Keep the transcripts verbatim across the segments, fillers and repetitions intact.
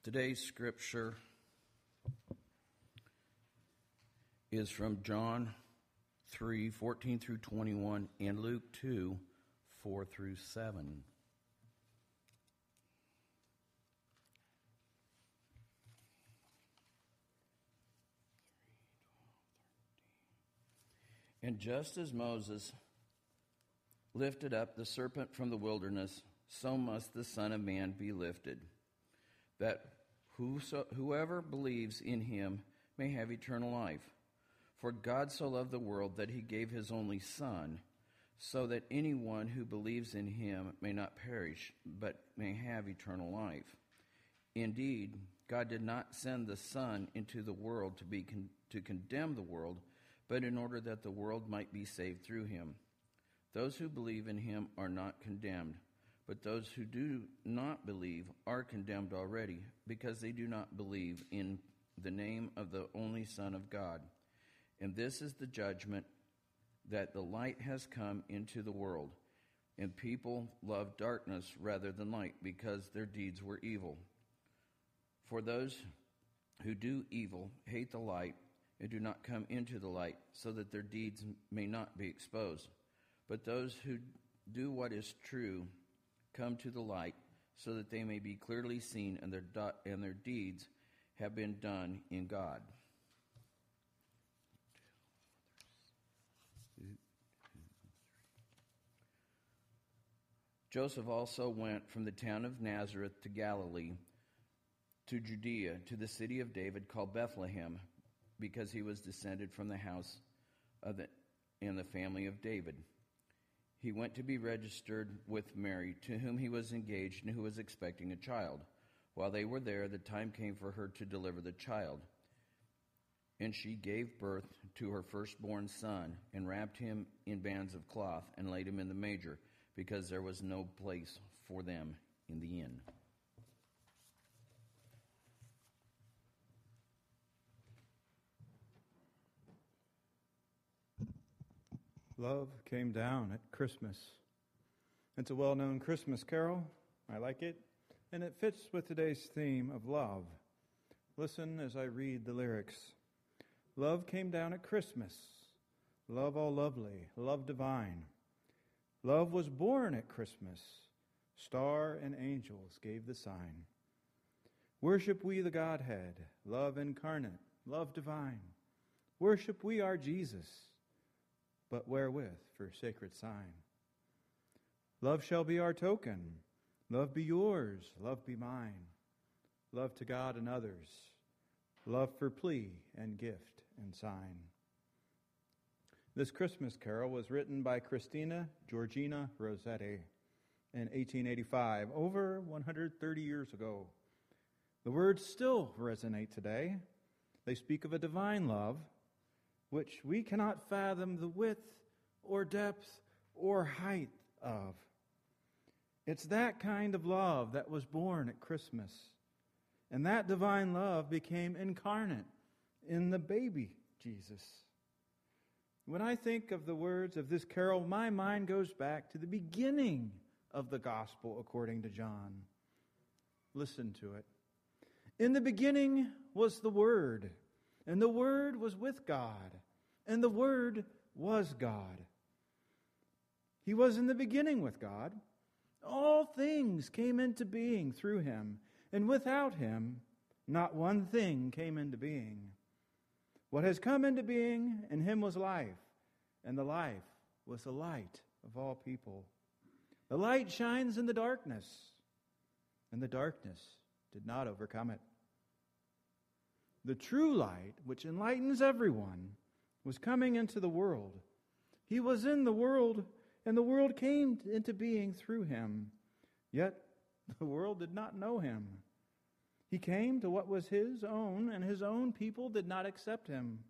Today's scripture is from John three, fourteen through twenty-one, and Luke two, four through seven. And just as Moses lifted up the serpent from the wilderness, so must the Son of Man be lifted, that whoso, whoever believes in him may have eternal life. For God so loved the world that he gave his only Son, so that anyone who believes in him may not perish, but may have eternal life. Indeed, God did not send the Son into the world to be con- to condemn the world, but in order that the world might be saved through him. Those who believe in him are not condemned, but those who do not believe are condemned already, because they do not believe in the name of the only Son of God. And this is the judgment, that the light has come into the world, and people love darkness rather than light, because their deeds were evil. For those who do evil hate the light and do not come into the light, so that their deeds may not be exposed. But those who do what is true come to the light, so that they may be clearly seen, and their do- and their deeds have been done in God. Joseph also went from the town of Nazareth to Galilee, to Judea, to the city of David called Bethlehem, because he was descended from the house of the and the family of David. He went to be registered with Mary, to whom he was engaged and who was expecting a child. While they were there, the time came for her to deliver the child. And she gave birth to her firstborn son, and wrapped him in bands of cloth, and laid him in the manger, because there was no place for them in the inn. Love Came Down at Christmas. It's a well-known Christmas carol. I like it, and it fits with today's theme of love. Listen as I read the lyrics. Love came down at Christmas, love all lovely, love divine. Love was born at Christmas, star and angels gave the sign. Worship we the Godhead, love incarnate, love divine. Worship we our Jesus, but wherewith for sacred sign. Love shall be our token, love be yours, love be mine. Love to God and others, love for plea and gift and sign. This Christmas carol was written by Christina Georgina Rossetti in eighteen eighty-five, over one hundred thirty years ago. The words still resonate today. They speak of a divine love which we cannot fathom the width or depth or height of. It's that kind of love that was born at Christmas. And that divine love became incarnate in the baby Jesus. When I think of the words of this carol, my mind goes back to the beginning of the gospel according to John. Listen to it. In the beginning was the Word, and the Word was with God, and the Word was God. He was in the beginning with God. All things came into being through him, and without him, not one thing came into being. What has come into being in him was life, and the life was the light of all people. The light shines in the darkness, and the darkness did not overcome it. The true light, which enlightens everyone, was coming into the world. He was in the world, and the world came into being through him. Yet the world did not know him. He came to what was his own, and his own people did not accept him.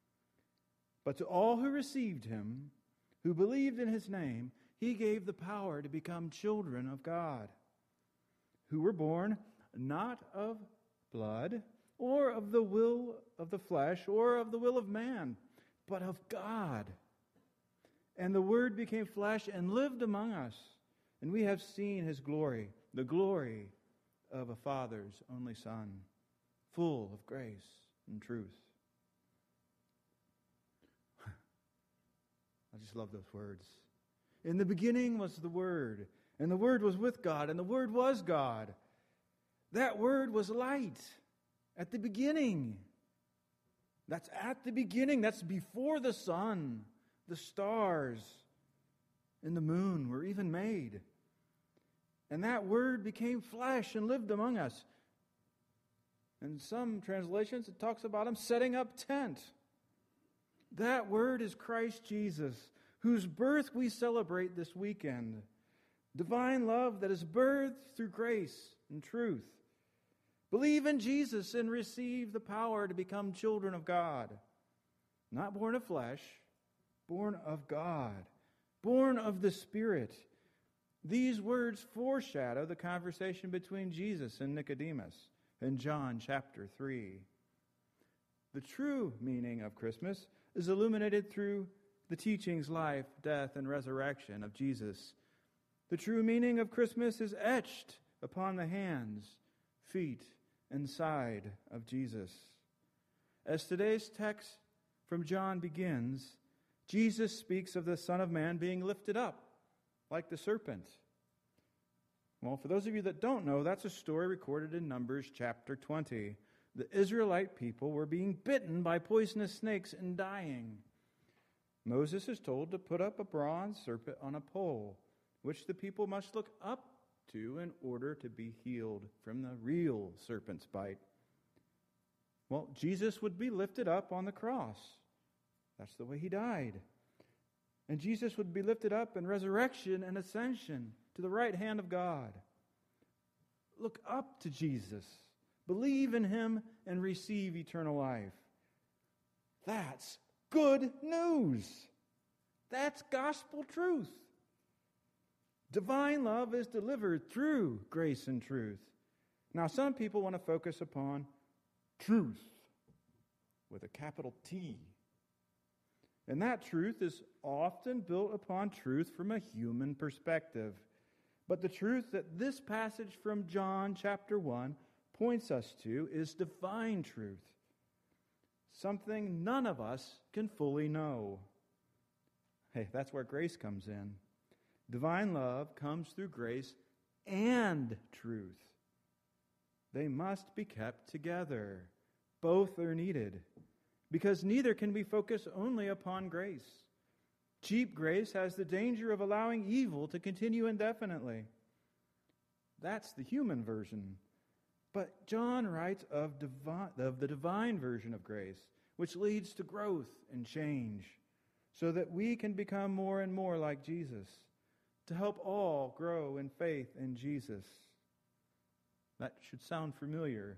But to all who received him, who believed in his name, he gave the power to become children of God, who were born not of blood, or of the will of the flesh, or of the will of man, but of God. And the Word became flesh and lived among us, and we have seen his glory, the glory of a Father's only Son, full of grace and truth. I just love those words. In the beginning was the Word, and the Word was with God, and the Word was God. That Word was light at the beginning. That's at the beginning. That's before the sun, the stars, and the moon were even made. And that Word became flesh and lived among us. In some translations, it talks about Him setting up tent. That Word is Christ Jesus, whose birth we celebrate this weekend. Divine love that is birthed through grace and truth. Believe in Jesus and receive the power to become children of God. Not born of flesh, born of God, born of the Spirit. These words foreshadow the conversation between Jesus and Nicodemus in John chapter three. The true meaning of Christmas is illuminated through the teachings, life, death, and resurrection of Jesus. The true meaning of Christmas is etched upon the hands, feet, and side of Jesus. As today's text from John begins, Jesus speaks of the Son of Man being lifted up like the serpent. Well, for those of you that don't know, that's a story recorded in Numbers chapter twenty. The Israelite people were being bitten by poisonous snakes and dying. Moses is told to put up a bronze serpent on a pole, which the people must look up to in order to be healed from the real serpent's bite. Well, Jesus would be lifted up on the cross. That's the way He died. And Jesus would be lifted up in resurrection and ascension to the right hand of God. Look up to Jesus. Believe in Him and receive eternal life. That's good news. That's gospel truth. Divine love is delivered through grace and truth. Now, some people want to focus upon truth with a capital T. And that truth is often built upon truth from a human perspective. But the truth that this passage from John chapter one points us to is divine truth. Something none of us can fully know. Hey, that's where grace comes in. Divine love comes through grace and truth. They must be kept together. Both are needed, because neither can be focused only upon grace. Cheap grace has the danger of allowing evil to continue indefinitely. That's the human version. But John writes of, divi- of the divine version of grace, which leads to growth and change, so that we can become more and more like Jesus, to help all grow in faith in Jesus. That should sound familiar.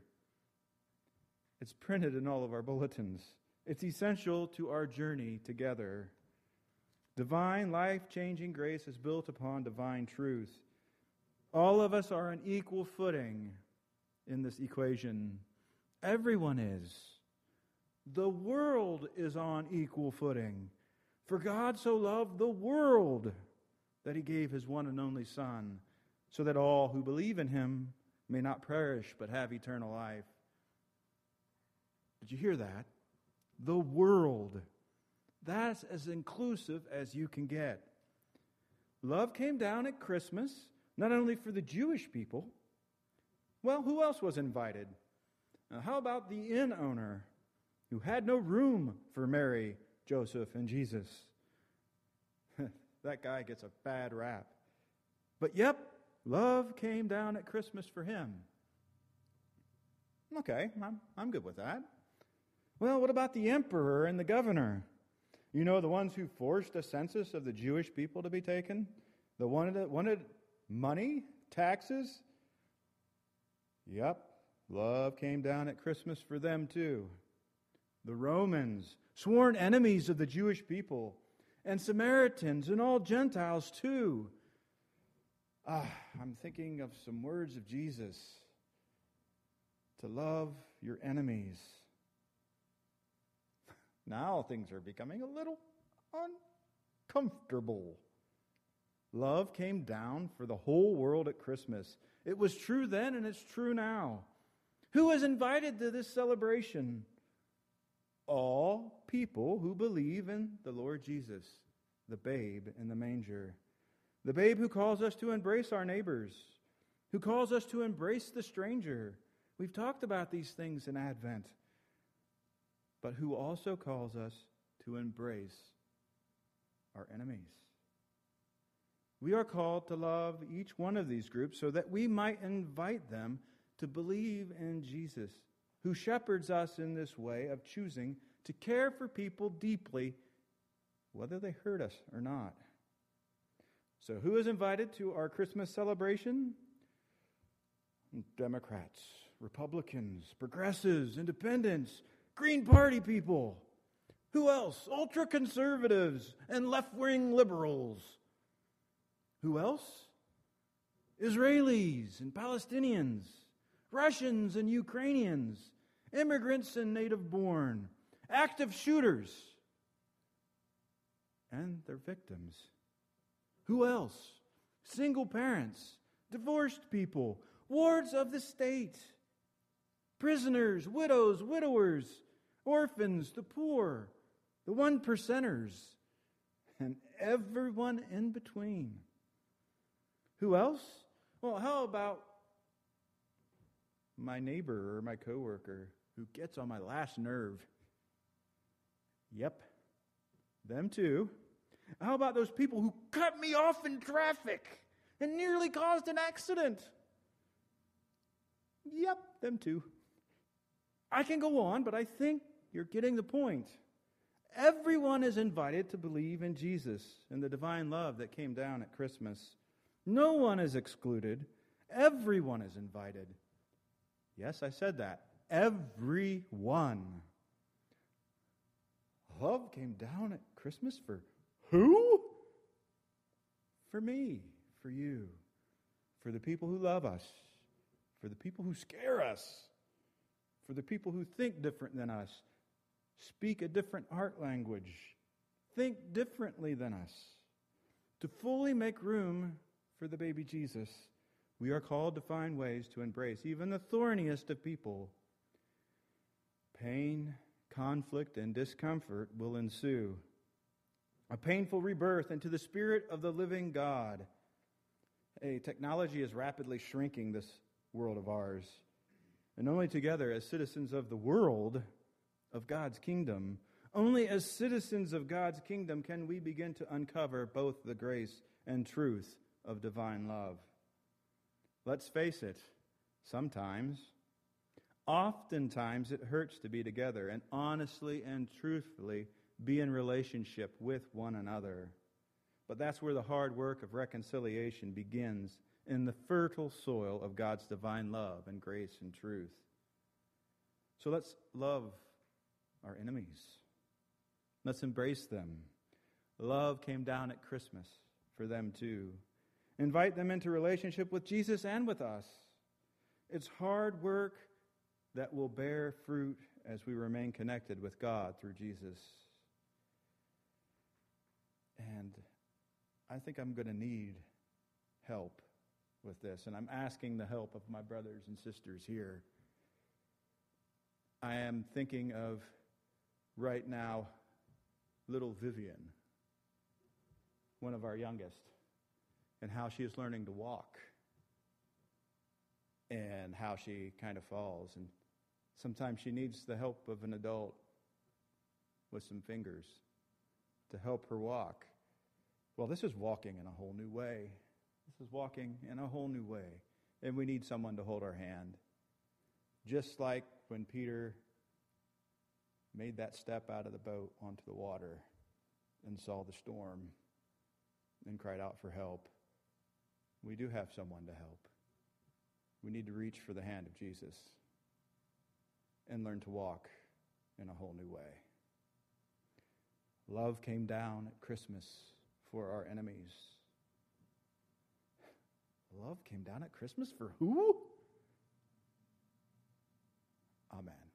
It's printed in all of our bulletins. It's essential to our journey together. Divine, life-changing grace is built upon divine truth. All of us are on equal footing in this equation. Everyone is. The world is on equal footing. For God so loved the world that He gave His one and only Son, so that all who believe in Him may not perish but have eternal life. Did you hear that? The world. That's as inclusive as you can get. Love came down at Christmas, not only for the Jewish people. Well, who else was invited? Now, how about the inn owner who had no room for Mary, Joseph, and Jesus? That guy gets a bad rap. But yep, love came down at Christmas for him. Okay, I'm, I'm good with that. Well, what about the emperor and the governor? You know, the ones who forced a census of the Jewish people to be taken? The one that wanted money, taxes? Yep, love came down at Christmas for them too. The Romans, sworn enemies of the Jewish people, and Samaritans and all Gentiles too. Ah, I'm thinking of some words of Jesus. To love your enemies. Now things are becoming a little uncomfortable. Love came down for the whole world at Christmas. It was true then and it's true now. Who was invited to this celebration? All people who believe in the Lord Jesus, the babe in the manger. The babe who calls us to embrace our neighbors, who calls us to embrace the stranger. We've talked about these things in Advent. But who also calls us to embrace our enemies. We are called to love each one of these groups so that we might invite them to believe in Jesus, who shepherds us in this way of choosing to care for people deeply, whether they hurt us or not. So who is invited to our Christmas celebration? Democrats, Republicans, progressives, independents, Green Party people. Who else? Ultra-conservatives and left-wing liberals. Who else? Israelis and Palestinians, Russians and Ukrainians, immigrants and native-born, active shooters, and their victims. Who else? Single parents, divorced people, wards of the state, prisoners, widows, widowers, orphans, the poor, the one percenters, and everyone in between. Who else? Well, how about my neighbor or my coworker who gets on my last nerve? Yep, them too. How about those people who cut me off in traffic and nearly caused an accident? Yep, them too. I can go on, but I think you're getting the point. Everyone is invited to believe in Jesus and the divine love that came down at Christmas. No one is excluded. Everyone is invited. Yes, I said that. Everyone. Love came down at Christmas for who? For me, for you, for the people who love us, for the people who scare us, for the people who think different than us, speak a different heart language, think differently than us. To fully make room for the baby Jesus, we are called to find ways to embrace even the thorniest of people. Pain, conflict, and discomfort will ensue. A painful rebirth into the Spirit of the living God. Hey, technology is rapidly shrinking this world of ours. And only together as citizens of the world, of God's kingdom, only as citizens of God's kingdom can we begin to uncover both the grace and truth of divine love. Let's face it, sometimes, oftentimes it hurts to be together and honestly and truthfully be in relationship with one another. But that's where the hard work of reconciliation begins, in the fertile soil of God's divine love and grace and truth. So let's love our enemies. Let's embrace them. Love came down at Christmas for them too. Invite them into relationship with Jesus and with us. It's hard work that will bear fruit as we remain connected with God through Jesus. And I think I'm going to need help with this, and I'm asking the help of my brothers and sisters here. I am thinking of, right now, little Vivian, one of our youngest, and how she is learning to walk, and how she kind of falls. And sometimes she needs the help of an adult with some fingers to help her walk. Well, this is walking in a whole new way. This is walking in a whole new way. And we need someone to hold our hand. Just like when Peter made that step out of the boat onto the water and saw the storm and cried out for help. We do have someone to help. We need to reach for the hand of Jesus and learn to walk in a whole new way. Love came down at Christmas for our enemies. Love came down at Christmas for who? Amen.